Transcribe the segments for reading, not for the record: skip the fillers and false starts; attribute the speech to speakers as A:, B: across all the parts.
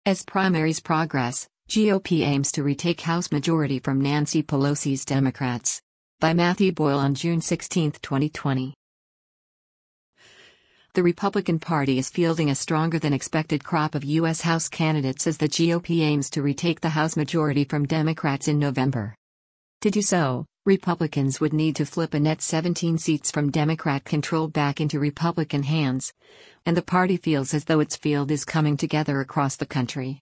A: As primaries progress, GOP aims to retake House majority from Nancy Pelosi's Democrats. By Matthew Boyle on June 16, 2020. The Republican Party is fielding a stronger than expected crop of U.S. House candidates as the GOP aims to retake the House majority from Democrats in November. To do so, Republicans would need to flip a net 17 seats from Democrat control back into Republican hands, and the party feels as though its field is coming together across the country.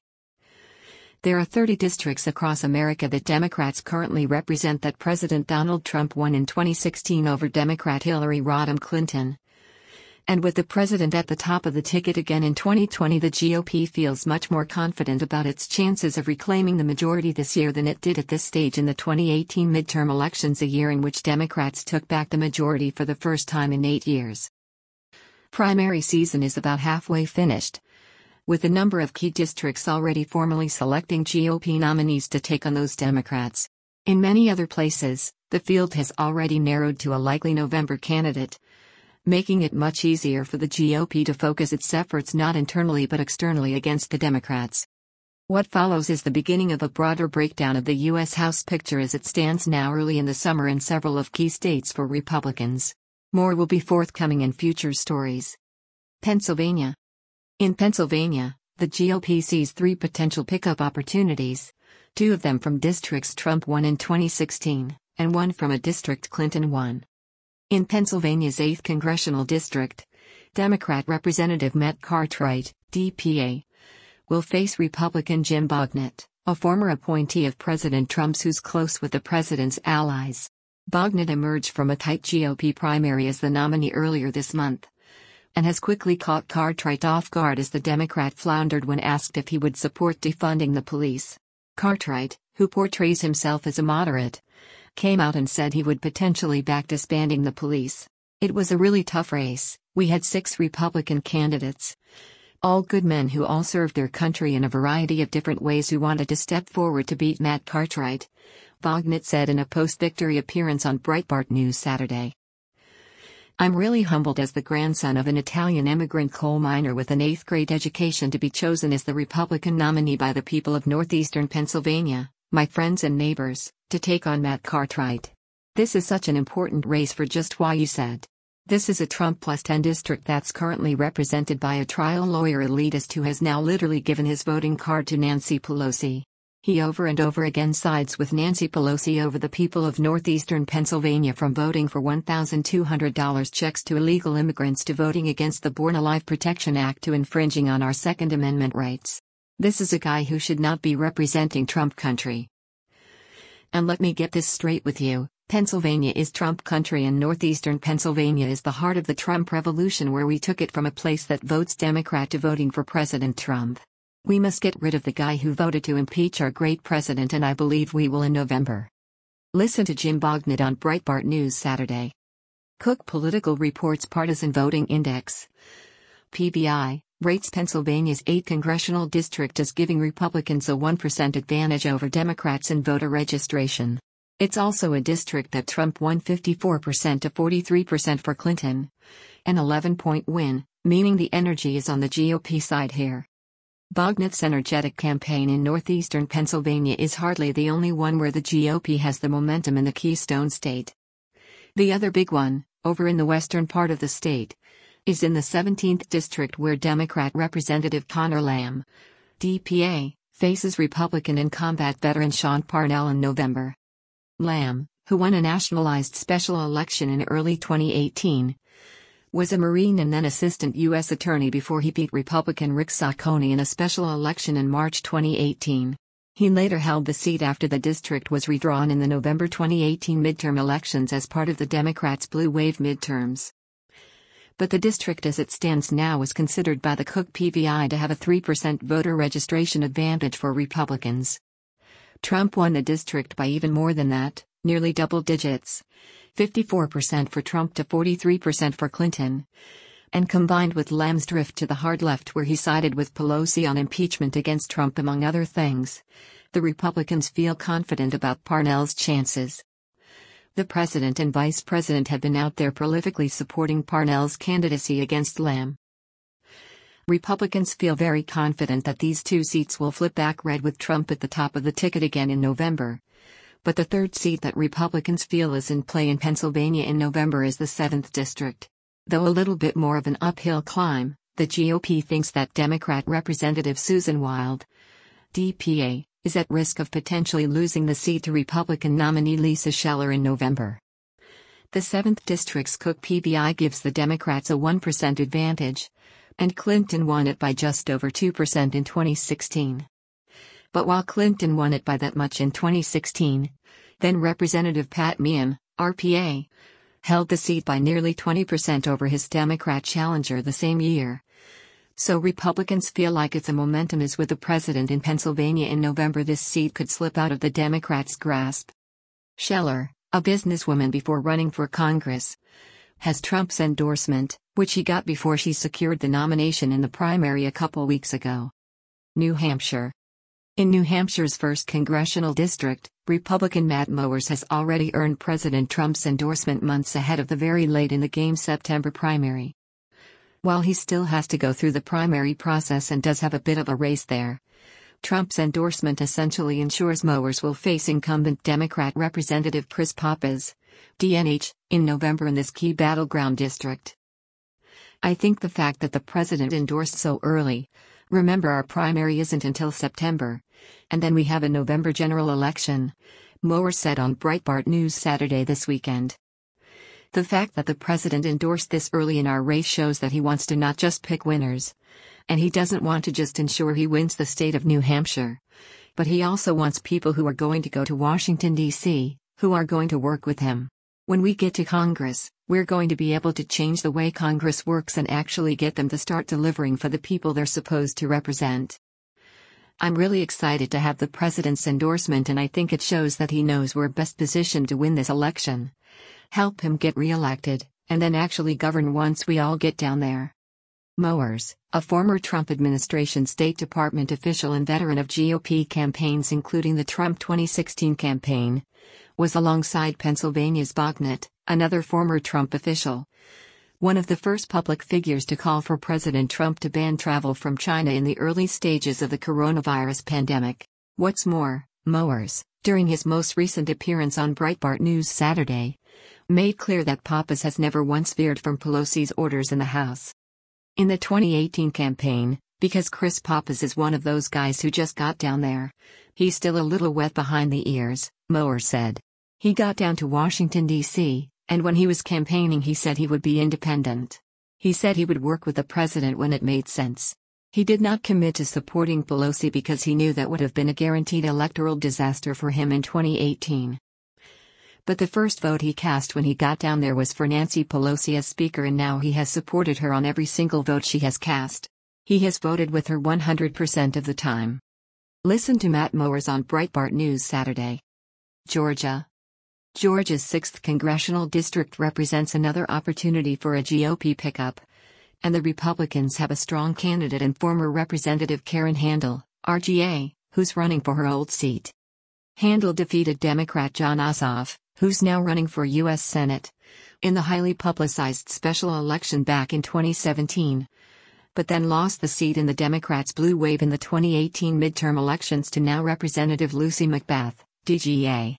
A: There are 30 districts across America that Democrats currently represent that President Donald Trump won in 2016 over Democrat Hillary Rodham Clinton. And with the president at the top of the ticket again in 2020, the GOP feels much more confident about its chances of reclaiming the majority this year than it did at this stage in the 2018 midterm elections, a year in which Democrats took back the majority for the first time in 8 years. Primary season is about halfway finished, with a number of key districts already formally selecting GOP nominees to take on those Democrats. In many other places, the field has already narrowed to a likely November candidate, making it much easier for the GOP to focus its efforts not internally but externally against the Democrats. What follows is the beginning of a broader breakdown of the U.S. House picture as it stands now early in the summer in several of key states for Republicans. More will be forthcoming in future stories. Pennsylvania. In Pennsylvania, the GOP sees 3 potential pickup opportunities, 2 of them from districts Trump won in 2016, and 1 from a district Clinton won. In Pennsylvania's 8th Congressional District, Democrat Representative Matt Cartwright, DPA, will face Republican Jim Bognet, a former appointee of President Trump's who's close with the president's allies. Bognet emerged from a tight GOP primary as the nominee earlier this month, and has quickly caught Cartwright off guard as the Democrat floundered when asked if he would support defunding the police. Cartwright, who portrays himself as a moderate, came out and said he would potentially back disbanding the police. It was a really tough race. We had 6 Republican candidates, all good men who all served their country in a variety of different ways, who wanted to step forward to beat Matt Cartwright, Bognet said in a post-victory appearance on Breitbart News Saturday. I'm really humbled as the grandson of an Italian immigrant coal miner with an 8th-grade education to be chosen as the Republican nominee by the people of northeastern Pennsylvania, my friends and neighbors, to take on Matt Cartwright. This is such an important race for just why you said. This is a Trump plus 10 district that's currently represented by a trial lawyer elitist who has now literally given his voting card to Nancy Pelosi. He over and over again sides with Nancy Pelosi over the people of northeastern Pennsylvania, from voting for $1,200 checks to illegal immigrants to voting against the Born Alive Protection Act to infringing on our Second Amendment rights. This is a guy who should not be representing Trump country. And let me get this straight with you, Pennsylvania is Trump country and northeastern Pennsylvania is the heart of the Trump revolution, where we took it from a place that votes Democrat to voting for President Trump. We must get rid of the guy who voted to impeach our great president, and I believe we will in November. Listen to Jim Bognet on Breitbart News Saturday. Cook Political Reports Partisan Voting Index (PVI) rates Pennsylvania's 8th congressional district as giving Republicans a 1% advantage over Democrats in voter registration. It's also a district that Trump won 54% to 43% for Clinton, an 11-point win, meaning the energy is on the GOP side here. Bognet's energetic campaign in northeastern Pennsylvania is hardly the only one where the GOP has the momentum in the Keystone State. The other big one, over in the western part of the state, is in the 17th District, where Democrat Representative Conor Lamb, DPA, faces Republican in combat veteran Sean Parnell in November. Lamb, who won a nationalized special election in early 2018, was a Marine and then Assistant U.S. Attorney before he beat Republican Rick Saccone in a special election in March 2018. He later held the seat after the district was redrawn in the November 2018 midterm elections as part of the Democrats' Blue Wave midterms. But the district as it stands now is considered by the Cook PVI to have a 3% voter registration advantage for Republicans. Trump won the district by even more than that, nearly double digits. 54% for Trump to 43% for Clinton. And combined with Lamb's drift to the hard left, where he sided with Pelosi on impeachment against Trump among other things, the Republicans feel confident about Parnell's chances. The president and vice president have been out there prolifically supporting Parnell's candidacy against Lamb. Republicans feel very confident that these two seats will flip back red with Trump at the top of the ticket again in November. But the third seat that Republicans feel is in play in Pennsylvania in November is the 7th District. Though a little bit more of an uphill climb, the GOP thinks that Democrat Representative Susan Wild, DPA, is at risk of potentially losing the seat to Republican nominee Lisa Scheller in November. The 7th District's Cook PBI gives the Democrats a 1% advantage, and Clinton won it by just over 2% in 2016. But while Clinton won it by that much in 2016, then Representative Pat Meehan, RPA, held the seat by nearly 20% over his Democrat challenger the same year. So Republicans feel like if the momentum is with the president in Pennsylvania in November, this seat could slip out of the Democrats' grasp. Scheller, a businesswoman before running for Congress, has Trump's endorsement, which she got before she secured the nomination in the primary a couple weeks ago. New Hampshire. In New Hampshire's 1st congressional district, Republican Matt Mowers has already earned President Trump's endorsement months ahead of the very late in the game September primary. While he still has to go through the primary process and does have a bit of a race there, Trump's endorsement essentially ensures Mowers will face incumbent Democrat Representative Chris Pappas, DNH, in November in this key battleground district. I think the fact that the president endorsed so early, remember our primary isn't until September, and then we have a November general election, Mowers said on Breitbart News Saturday this weekend. The fact that the president endorsed this early in our race shows that he wants to not just pick winners, and he doesn't want to just ensure he wins the state of New Hampshire, but he also wants people who are going to go to Washington, D.C., who are going to work with him. When we get to Congress, we're going to be able to change the way Congress works and actually get them to start delivering for the people they're supposed to represent. I'm really excited to have the president's endorsement, and I think it shows that he knows we're best positioned to win this election, help him get re-elected, and then actually govern once we all get down there. Mowers, a former Trump administration State Department official and veteran of GOP campaigns including the Trump 2016 campaign, was alongside Pennsylvania's Bognet, another former Trump official, one of the first public figures to call for President Trump to ban travel from China in the early stages of the coronavirus pandemic. What's more, Mowers, during his most recent appearance on Breitbart News Saturday, made clear that Pappas has never once veered from Pelosi's orders in the House. In the 2018 campaign, because Chris Pappas is one of those guys who just got down there, he's still a little wet behind the ears, Mowers said. He got down to Washington, D.C., and when he was campaigning he said he would be independent. He said he would work with the president when it made sense. He did not commit to supporting Pelosi because he knew that would have been a guaranteed electoral disaster for him in 2018. But the first vote he cast when he got down there was for Nancy Pelosi as Speaker, and now he has supported her on every single vote she has cast. He has voted with her 100% of the time. Listen to Matt Mowers on Breitbart News Saturday. Georgia. Georgia's 6th congressional district represents another opportunity for a GOP pickup, and the Republicans have a strong candidate in former Representative Karen Handel, RGA, who's running for her old seat. Handel defeated Democrat Jon Ossoff, who's now running for U.S. Senate, in the highly publicized special election back in 2017, but then lost the seat in the Democrats' blue wave in the 2018 midterm elections to now Representative Lucy McBath, DGA.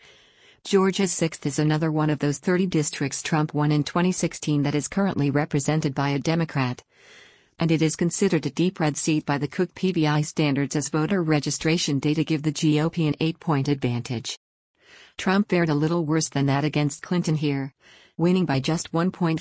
A: Georgia's 6th is another one of those 30 districts Trump won in 2016 that is currently represented by a Democrat, and it is considered a deep red seat by the Cook PBI standards as voter registration data give the GOP an 8-point advantage. Trump fared a little worse than that against Clinton here, winning by just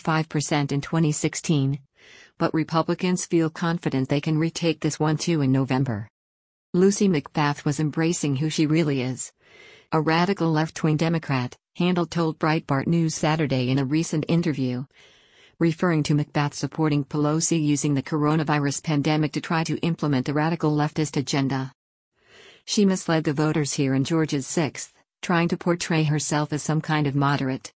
A: 1.5% in 2016, but Republicans feel confident they can retake this one too in November. Lucy McBath was embracing who she really is, a radical left-wing Democrat, Handel told Breitbart News Saturday in a recent interview, referring to McBath supporting Pelosi using the coronavirus pandemic to try to implement a radical leftist agenda. She misled the voters here in Georgia's 6th, trying to portray herself as some kind of moderate.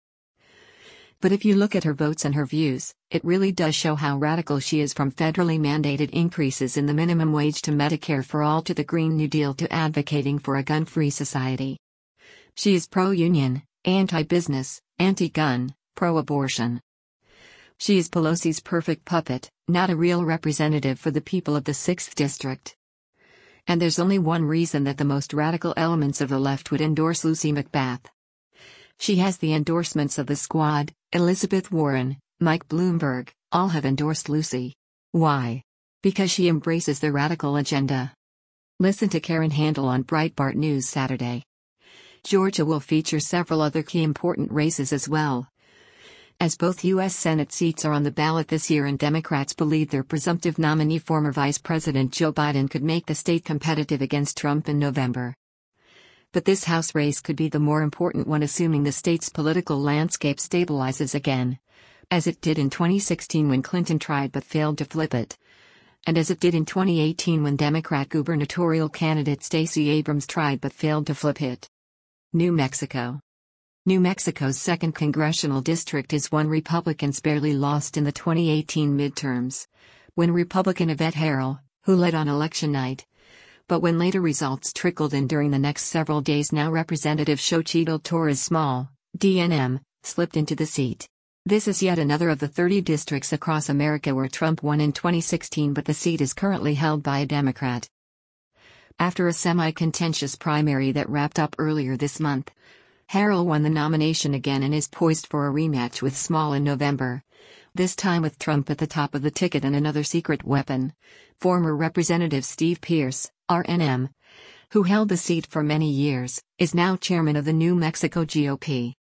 A: But if you look at her votes and her views, it really does show how radical she is, from federally mandated increases in the minimum wage to Medicare for all to the Green New Deal to advocating for a gun-free society. She is pro-union, anti-business, anti-gun, pro-abortion. She is Pelosi's perfect puppet, not a real representative for the people of the 6th District. And there's only one reason that the most radical elements of the left would endorse Lucy McBath. She has the endorsements of the Squad, Elizabeth Warren, Mike Bloomberg, all have endorsed Lucy. Why? Because she embraces the radical agenda. Listen to Karen Handel on Breitbart News Saturday. Georgia will feature several other key important races as well. As both U.S. Senate seats are on the ballot this year and Democrats believe their presumptive nominee former Vice President Joe Biden could make the state competitive against Trump in November. But this House race could be the more important one assuming the state's political landscape stabilizes again, as it did in 2016 when Clinton tried but failed to flip it, and as it did in 2018 when Democrat gubernatorial candidate Stacey Abrams tried but failed to flip it. New Mexico. New Mexico's 2nd congressional district is one Republicans barely lost in the 2018 midterms, when Republican Yvette Herrell, who led on election night, but when later results trickled in during the next several days, now Representative Xochitl Torres Small, DNM, slipped into the seat. This is yet another of the 30 districts across America where Trump won in 2016, but the seat is currently held by a Democrat. After a semi-contentious primary that wrapped up earlier this month, Herrell won the nomination again and is poised for a rematch with Small in November, this time with Trump at the top of the ticket and another secret weapon, former Representative Steve Pearce, RNM, who held the seat for many years, is now chairman of the New Mexico GOP.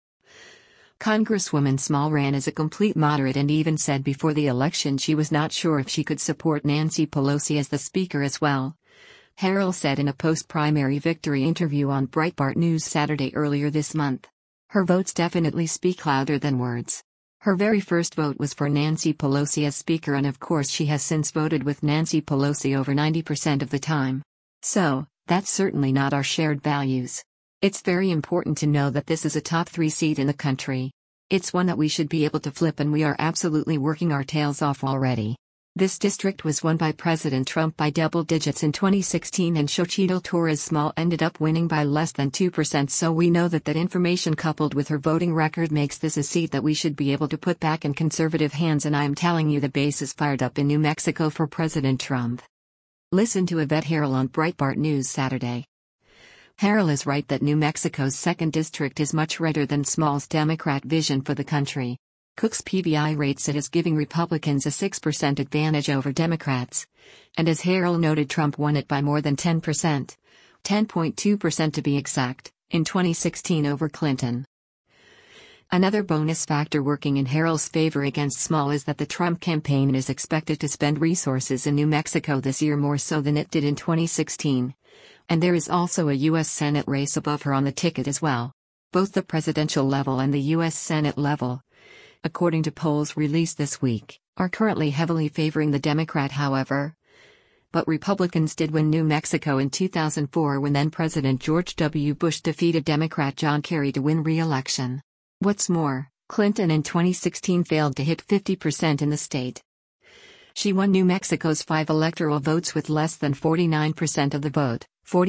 A: Congresswoman Small ran as a complete moderate and even said before the election she was not sure if she could support Nancy Pelosi as the Speaker as well. Herrell said in a post-primary victory interview on Breitbart News Saturday earlier this month. Her votes definitely speak louder than words. Her very first vote was for Nancy Pelosi as Speaker, and of course she has since voted with Nancy Pelosi over 90% of the time. So, that's certainly not our shared values. It's very important to know that this is a top 3 seat in the country. It's one that we should be able to flip, and we are absolutely working our tails off already. This district was won by President Trump by double digits in 2016, and Xochitl Torres Small ended up winning by less than 2%, so we know that information coupled with her voting record makes this a seat that we should be able to put back in conservative hands, and I am telling you the base is fired up in New Mexico for President Trump. Listen to Yvette Herrell on Breitbart News Saturday. Herrell is right that New Mexico's 2nd district is much redder than Small's Democrat vision for the country. Cook's PBI rates it as giving Republicans a 6% advantage over Democrats, and as Herrell noted, Trump won it by more than 10%, 10.2% to be exact, in 2016 over Clinton. Another bonus factor working in Herrell's favor against Small is that the Trump campaign is expected to spend resources in New Mexico this year more so than it did in 2016, and there is also a U.S. Senate race above her on the ticket as well. Both the presidential level and the U.S. Senate level, according to polls released this week, are currently heavily favoring the Democrat, however. But Republicans did win New Mexico in 2004 when then-President George W. Bush defeated Democrat John Kerry to win re-election. What's more, Clinton in 2016 failed to hit 50% in the state. She won New Mexico's 5 electoral votes with less than 49% of the vote,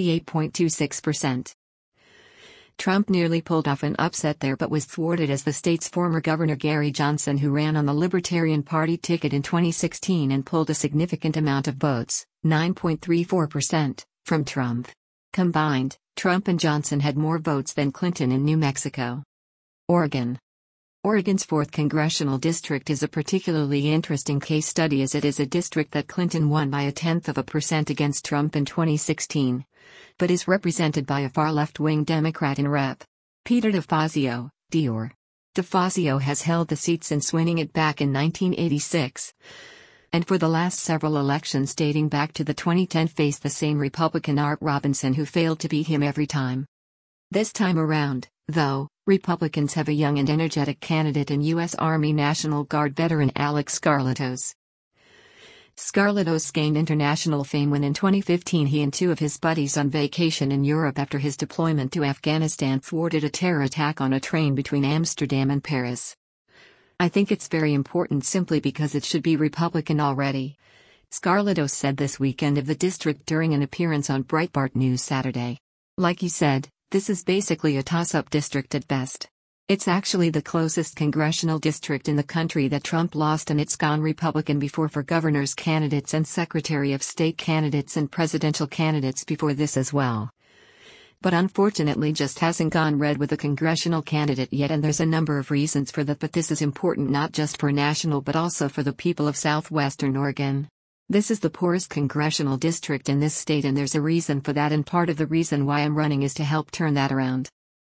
A: 48.26%. Trump nearly pulled off an upset there but was thwarted as the state's former governor Gary Johnson, who ran on the Libertarian Party ticket in 2016 and pulled a significant amount of votes, 9.34%, from Trump. Combined, Trump and Johnson had more votes than Clinton in New Mexico. Oregon. Oregon's 4th congressional district is a particularly interesting case study as it is a district that Clinton won by 0.1% against Trump in 2016, but is represented by a far left-wing Democrat in Rep. Peter DeFazio, Dior. DeFazio has held the seat since winning it back in 1986, and for the last several elections dating back to the 2010 faced the same Republican Art Robinson, who failed to beat him every time. This time around, though, Republicans have a young and energetic candidate in U.S. Army National Guard veteran Alex Skarlatos. Skarlatos gained international fame when in 2015 he and 2 of his buddies on vacation in Europe after his deployment to Afghanistan thwarted a terror attack on a train between Amsterdam and Paris. I think it's very important simply because it should be Republican already, Skarlatos said this weekend of the district during an appearance on Breitbart News Saturday. Like he said, this is basically a toss-up district at best. It's actually the closest congressional district in the country that Trump lost, and it's gone Republican before for governor's candidates and Secretary of State candidates and presidential candidates before this as well. But unfortunately just hasn't gone red with a congressional candidate yet, and there's a number of reasons for that, but this is important not just for national but also for the people of southwestern Oregon. This is the poorest congressional district in this state, and there's a reason for that, and part of the reason why I'm running is to help turn that around.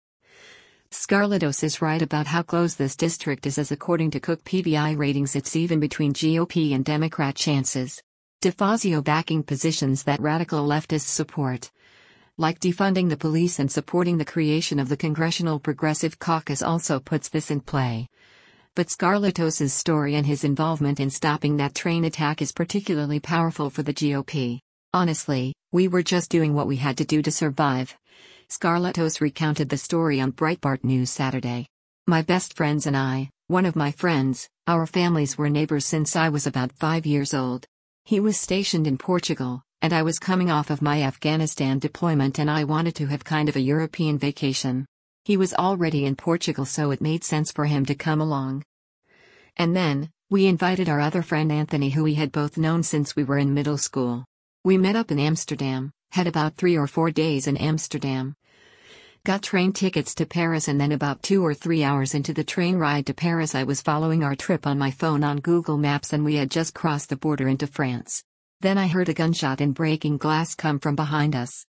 A: Scarlatos is right about how close this district is, as according to Cook PVI ratings it's even between GOP and Democrat chances. DeFazio backing positions that radical leftists support, like defunding the police and supporting the creation of the Congressional Progressive Caucus, also puts this in play. But Scarlatos' story and his involvement in stopping that train attack is particularly powerful for the GOP. Honestly, we were just doing what we had to do to survive. Scarlatos recounted the story on Breitbart News Saturday. My best friends and I, one of my friends, our families were neighbors since I was about 5 years old. He was stationed in Portugal, and I was coming off of my Afghanistan deployment, and I wanted to have kind of a European vacation. He was already in Portugal, so it made sense for him to come along. And then, we invited our other friend Anthony, who we had both known since we were in middle school. We met up in Amsterdam, had about 3 or 4 days in Amsterdam. Got train tickets to Paris, and then about 2 or 3 hours into the train ride to Paris I was following our trip on my phone on Google Maps, and we had just crossed the border into France. Then I heard a gunshot and breaking glass come from behind us.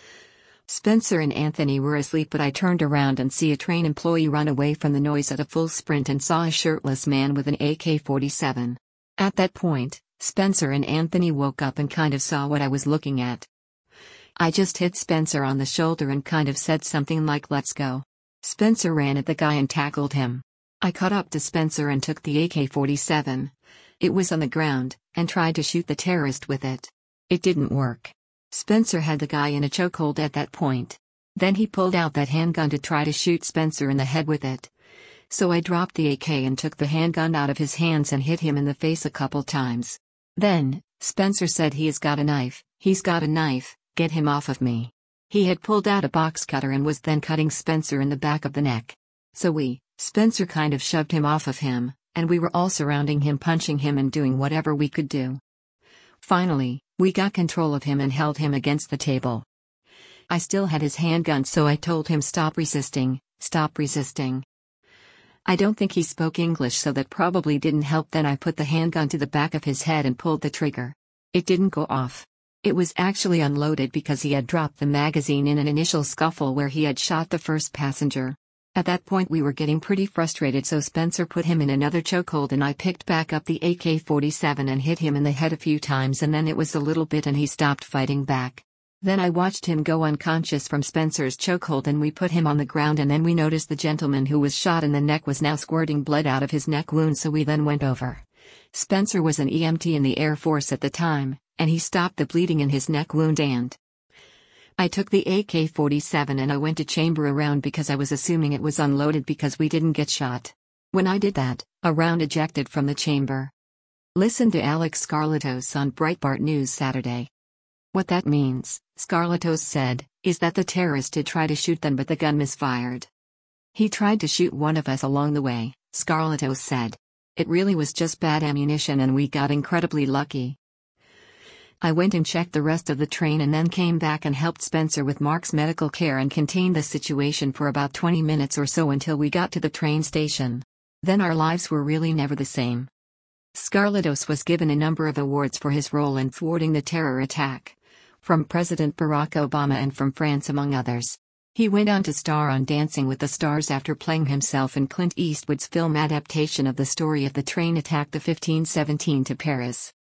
A: Spencer and Anthony were asleep, but I turned around and see a train employee run away from the noise at a full sprint and saw a shirtless man with an AK-47. At that point, Spencer and Anthony woke up and kind of saw what I was looking at. I just hit Spencer on the shoulder and kind of said something like, "Let's go." Spencer ran at the guy and tackled him. I caught up to Spencer and took the AK-47. It was on the ground, and tried to shoot the terrorist with it. It didn't work. Spencer had the guy in a chokehold at that point. Then he pulled out that handgun to try to shoot Spencer in the head with it. So I dropped the AK and took the handgun out of his hands and hit him in the face a couple times. Then, Spencer said, "He's got a knife, he's got a knife, get him off of me." He had pulled out a box cutter and was then cutting Spencer in the back of the neck. So Spencer kind of shoved him off of him, and we were all surrounding him, punching him and doing whatever we could do. Finally, we got control of him and held him against the table. I still had his handgun, so I told him, "Stop resisting, stop resisting." I don't think he spoke English, so that probably didn't help. Then I put the handgun to the back of his head and pulled the trigger. It didn't go off. It was actually unloaded because he had dropped the magazine in an initial scuffle where he had shot the first passenger. At that point we were getting pretty frustrated, so Spencer put him in another chokehold and I picked back up the AK-47 and hit him in the head a few times, and then it was a little bit and he stopped fighting back. Then I watched him go unconscious from Spencer's chokehold and we put him on the ground, and then we noticed the gentleman who was shot in the neck was now squirting blood out of his neck wound, so we then went over. Spencer was an EMT in the Air Force at the time, and he stopped the bleeding in his neck wound, and I took the AK-47 and I went to chamber a round because I was assuming it was unloaded because we didn't get shot. When I did that, a round ejected from the chamber. Listen to Alex Scarlatos on Breitbart News Saturday. What that means, Scarlatos said, is that the terrorist did try to shoot them, but the gun misfired. He tried to shoot one of us along the way, Scarlatos said. It really was just bad ammunition and we got incredibly lucky. I went and checked the rest of the train and then came back and helped Spencer with Mark's medical care and contained the situation for about 20 minutes or so until we got to the train station. Then our lives were really never the same. Scarlatos was given a number of awards for his role in thwarting the terror attack, from President Barack Obama and from France, among others. He went on to star on Dancing with the Stars after playing himself in Clint Eastwood's film adaptation of the story of the train attack, the 1517 to Paris.